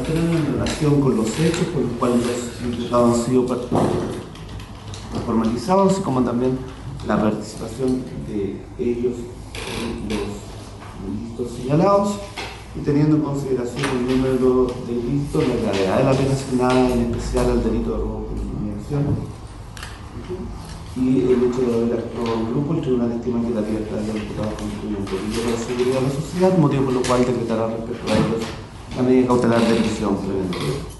tanto en relación con los hechos por los cuales los imputados han sido formalizados, como también la participación de ellos en los delitos señalados, y teniendo en consideración el número de delitos, la gravedad de la pena asignada, en especial al delito de robo con intimidación, y el hecho de haber actuado en grupo, el tribunal estima que la libertad de los imputados constituye un peligro para la seguridad de la sociedad, motivo por lo cual decretará respecto a ellos la medida cautelar de prisión preventiva.